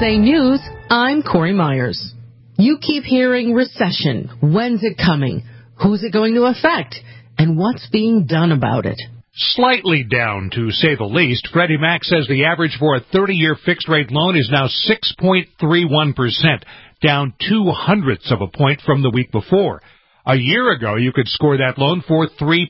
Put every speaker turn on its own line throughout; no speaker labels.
USA News, I'm Corey Myers. You keep hearing recession. When's it coming? Who's it going to affect? And what's being done about it?
Slightly down, to say the least. Freddie Mac says the average for a 30-year fixed-rate loan is now 6.31%, down 0.02 of a point from the week before. A year ago, you could score that loan for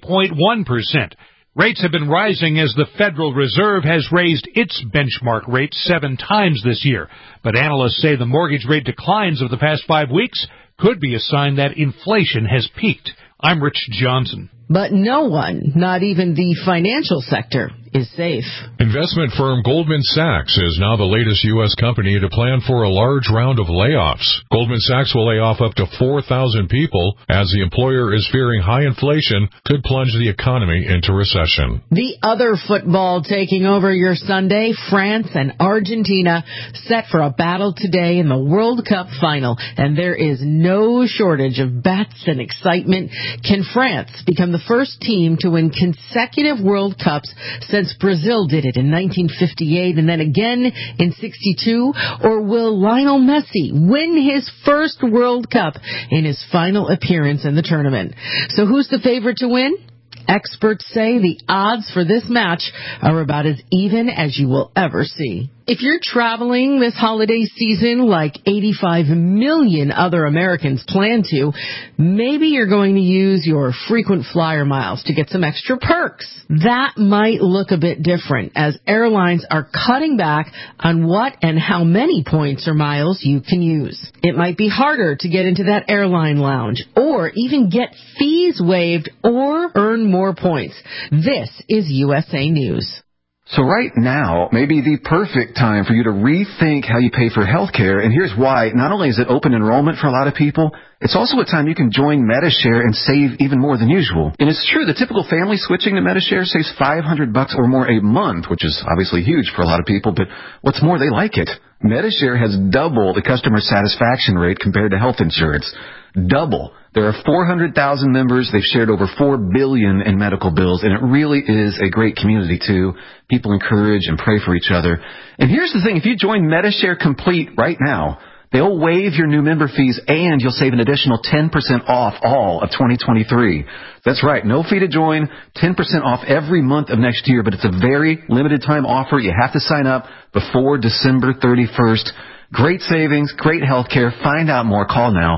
3.1%. Rates have been rising as the Federal Reserve has raised its benchmark rate 7 times this year. But analysts say the mortgage rate declines of the past 5 weeks could be a sign that inflation has peaked. I'm Rich Johnson.
But no one, not even the financial sector, is safe.
Investment firm Goldman Sachs is now the latest U.S. company to plan for a large round of layoffs. Goldman Sachs will lay off up to 4,000 people as the employer is fearing high inflation could plunge the economy into recession.
The other football taking over your Sunday, France and Argentina set for a battle today in the World Cup final, and there is no shortage of bets and excitement. Can France become the first team to win consecutive World Cups since Brazil did it in 1958 and then again in 62? Or will Lionel Messi win his first World Cup in his final appearance in the tournament? So who's the favorite to win? Experts say the odds for this match are about as even as you will ever see. If you're traveling this holiday season like 85 million other Americans plan to, maybe you're going to use your frequent flyer miles to get some extra perks. That might look a bit different as airlines are cutting back on what and how many points or miles you can use. It might be harder to get into that airline lounge or even get fees waived or earn more points. This is USA News.
So right now may be the perfect time for you to rethink how you pay for health care. And here's why. Not only is it open enrollment for a lot of people, it's also a time you can join Medi-Share and save even more than usual. And it's true, the typical family switching to Medi-Share saves $500 or more a month, which is obviously huge for a lot of people. But what's more, they like it. Medi-Share has double the customer satisfaction rate compared to health insurance. Double. There are 400,000 members. They've shared over $4 billion in medical bills, and it really is a great community, too. People encourage and pray for each other. And here's the thing. If you join Medi-Share Complete right now, they'll waive your new member fees, and you'll save an additional 10% off all of 2023. That's right. No fee to join, 10% off every month of next year, but it's a very limited time offer. You have to sign up before December 31st. Great savings, great health care. Find out more. Call now.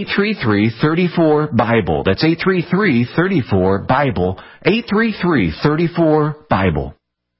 833-34-BIBLE. That's 833-34-BIBLE. 833-34-BIBLE.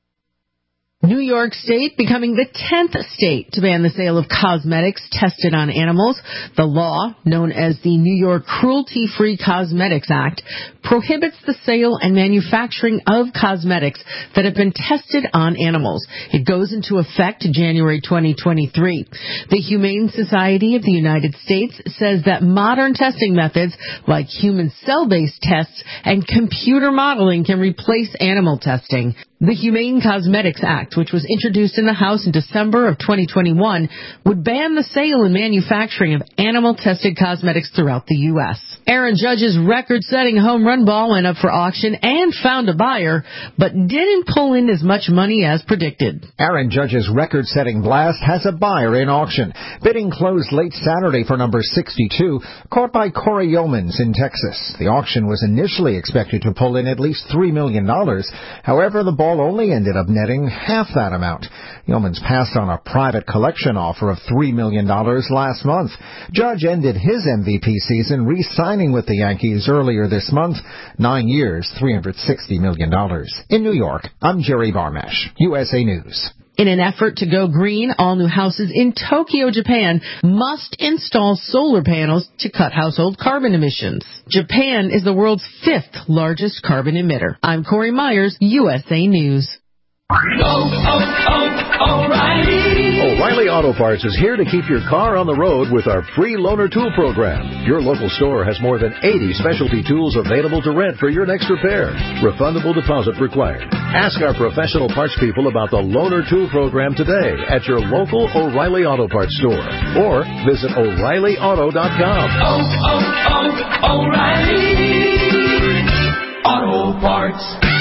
New York State becoming the 10th state to ban the sale of cosmetics tested on animals. The law, known as the New York Cruelty-Free Cosmetics Act, prohibits the sale and manufacturing of cosmetics that have been tested on animals. It goes into effect January 2023. The Humane Society of the United States says that modern testing methods like human cell-based tests and computer modeling can replace animal testing. The Humane Cosmetics Act, which was introduced in the House in December of 2021, would ban the sale and manufacturing of animal-tested cosmetics throughout the U.S. Aaron Judge's record-setting home run ball went up for auction and found a buyer, but didn't pull in as much money as predicted.
Aaron Judge's record-setting blast has a buyer in auction. Bidding closed late Saturday for number 62, caught by Corey Yeomans in Texas. The auction was initially expected to pull in at least $3 million. However, the ball only ended up netting half that amount. Yeomans passed on a private collection offer of $3 million last month. Judge ended his MVP season re-signing with the Yankees earlier this month. 9 years, $360 million. In New York, I'm Jerry Barmash, USA News.
In an effort to go green, all new houses in Tokyo, Japan must install solar panels to cut household carbon emissions. Japan is the world's 5th largest carbon emitter. I'm Corey Myers, USA News.
O'Reilly Auto Parts is here to keep your car on the road with our free loaner tool program. Your local store has more than 80 specialty tools available to rent for your next repair. Refundable deposit required. Ask our professional parts people about the loaner tool program today at your local O'Reilly Auto Parts store or visit O'ReillyAuto.com.
O'Reilly Auto Parts.